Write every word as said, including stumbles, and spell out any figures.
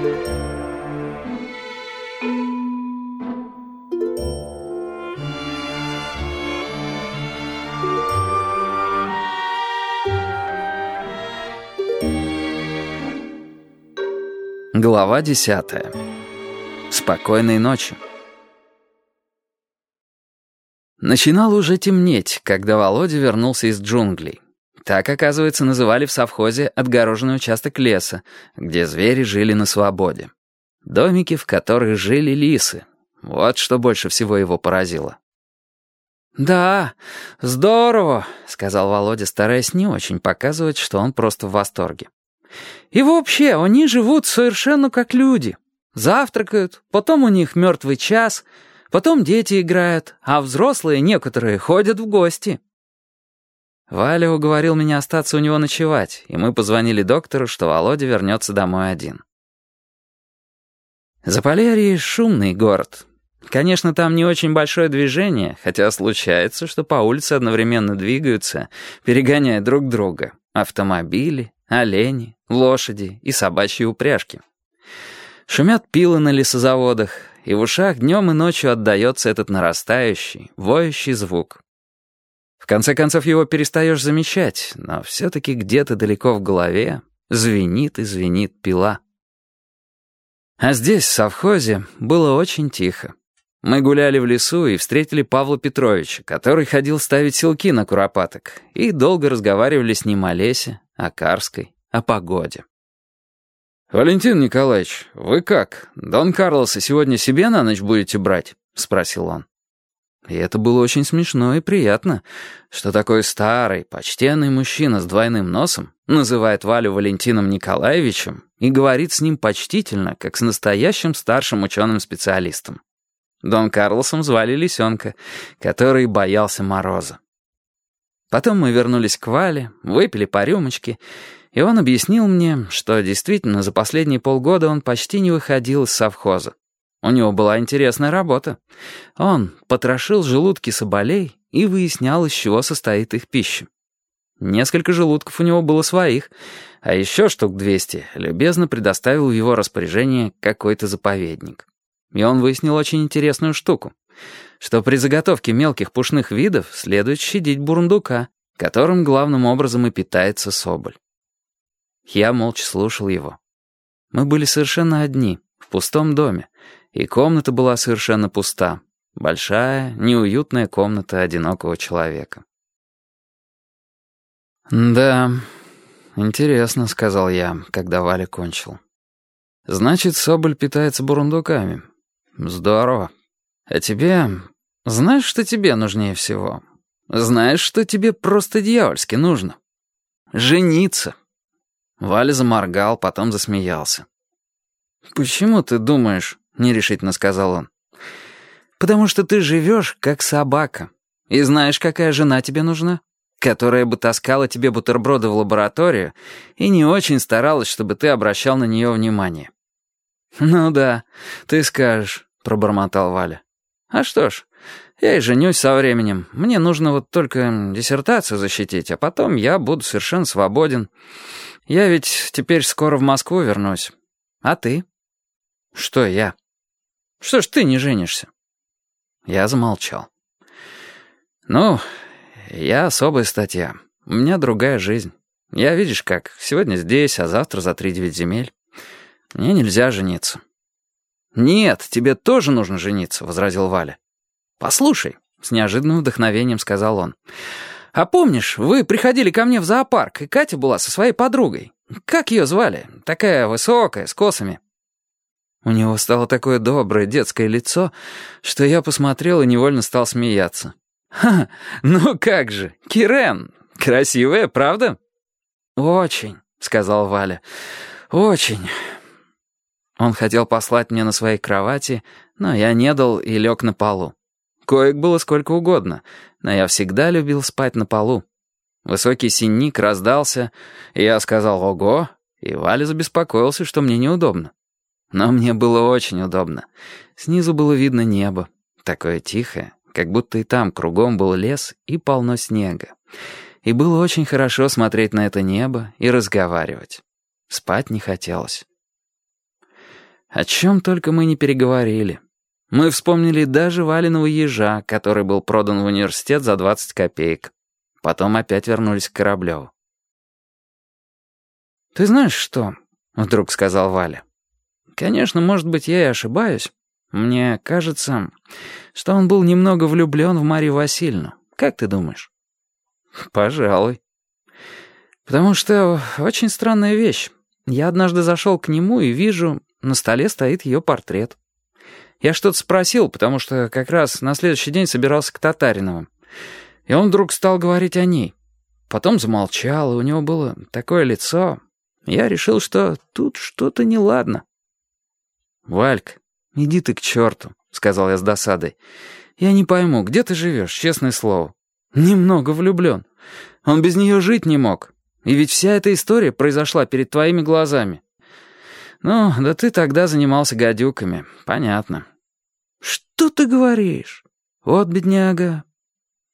Глава десятая. Спокойной ночи. Начинало уже темнеть, когда Володя вернулся из джунглей. Так, оказывается, называли в совхозе отгороженный участок леса, где звери жили на свободе. Домики, в которых жили лисы. Вот что больше всего его поразило. «Да, здорово», — сказал Володя, стараясь не очень показывать, что он просто в восторге. «И вообще, они живут совершенно как люди. Завтракают, потом у них мертвый час, потом дети играют, а взрослые некоторые ходят в гости». Валя уговорил меня остаться у него ночевать, и мы позвонили доктору, что Володя вернется домой один. Заполярье — шумный город. Конечно, там не очень большое движение, хотя случается, что по улице одновременно двигаются, перегоняя друг друга, автомобили, олени, лошади и собачьи упряжки. Шумят пилы на лесозаводах, и в ушах днем и ночью отдается этот нарастающий, воющий звук. В конце концов его перестаешь замечать, но все-таки где-то далеко в голове звенит и звенит пила. А здесь, в совхозе, было очень тихо. Мы гуляли в лесу и встретили Павла Петровича, который ходил ставить селки на куропаток, и долго разговаривали с ним о лесе, о Карской, о погоде. «Валентин Николаевич, вы как, Дон Карлоса сегодня себе на ночь будете брать?» — спросил он. И это было очень смешно и приятно, что такой старый, почтенный мужчина с двойным носом называет Валю Валентином Николаевичем и говорит с ним почтительно, как с настоящим старшим ученым-специалистом. Дон Карлосом звали Лисенка, который боялся мороза. Потом мы вернулись к Вале, выпили по рюмочке, и он объяснил мне, что действительно за последние полгода он почти не выходил из совхоза. У него была интересная работа. Он потрошил желудки соболей и выяснял, из чего состоит их пища. Несколько желудков у него было своих, а еще штук двести любезно предоставил в его распоряжение какой-то заповедник. И он выяснил очень интересную штуку, что при заготовке мелких пушных видов следует щадить бурундука, которым главным образом и питается соболь. Я молча слушал его. Мы были совершенно одни, в пустом доме, и комната была совершенно пуста. Большая, неуютная комната одинокого человека. «Да, интересно», — сказал я, когда Валя кончил. «Значит, соболь питается бурундуками. Здорово. А тебе... Знаешь, что тебе нужнее всего? Знаешь, что тебе просто дьявольски нужно? Жениться». Валя заморгал, потом засмеялся. «Почему ты думаешь?» — нерешительно сказал он. «Потому что ты живешь, как собака. И знаешь, какая жена тебе нужна? Которая бы таскала тебе бутерброды в лабораторию и не очень старалась, чтобы ты обращал на нее внимание». «Ну да, ты скажешь», — пробормотал Валя. «А что ж, я и женюсь со временем. Мне нужно вот только диссертацию защитить, а потом я буду совершенно свободен. Я ведь теперь скоро в Москву вернусь. А ты?» «Что я? Что ж ты не женишься?» Я замолчал. «Ну, я особая статья. У меня другая жизнь. Я, видишь как, сегодня здесь, а завтра за три девять земель. Мне нельзя жениться». «Нет, тебе тоже нужно жениться», — возразил Валя. «Послушай», — с неожиданным вдохновением сказал он. «А помнишь, вы приходили ко мне в зоопарк, и Катя была со своей подругой? Как ее звали? Такая высокая, с косами». У него стало такое доброе детское лицо, что я посмотрел и невольно стал смеяться. «Ха, ну как же, Кирен, красивая, правда?» «Очень», — сказал Валя, — «очень». Он хотел послать мне на своей кровати, но я не дал и лег на полу. Коек было сколько угодно, но я всегда любил спать на полу. Высокий синик раздался, и я сказал «Ого», и Валя забеспокоился, что мне неудобно. Но мне было очень удобно. Снизу было видно небо, такое тихое, как будто и там кругом был лес и полно снега. И было очень хорошо смотреть на это небо и разговаривать. Спать не хотелось. О чем только мы не переговорили. Мы вспомнили даже Валиного ежа, который был продан в университет за двадцать копеек. Потом опять вернулись к Кораблеву. «Ты знаешь что?» — вдруг сказал Валя. «Конечно, может быть, я и ошибаюсь. Мне кажется, что он был немного влюблен в Марию Васильевну. Как ты думаешь?» «Пожалуй. Потому что очень странная вещь. Я однажды зашел к нему и вижу, на столе стоит ее портрет. Я что-то спросил, потому что как раз на следующий день собирался к Татариновым. И он вдруг стал говорить о ней. Потом замолчал, и у него было такое лицо. Я решил, что тут что-то неладно». «Валька, иди ты к черту», — сказал я с досадой. «Я не пойму, где ты живешь, честное слово. Немного влюблен. Он без нее жить не мог. И ведь вся эта история произошла перед твоими глазами. Ну, да ты тогда занимался гадюками, понятно». «Что ты говоришь? Вот бедняга,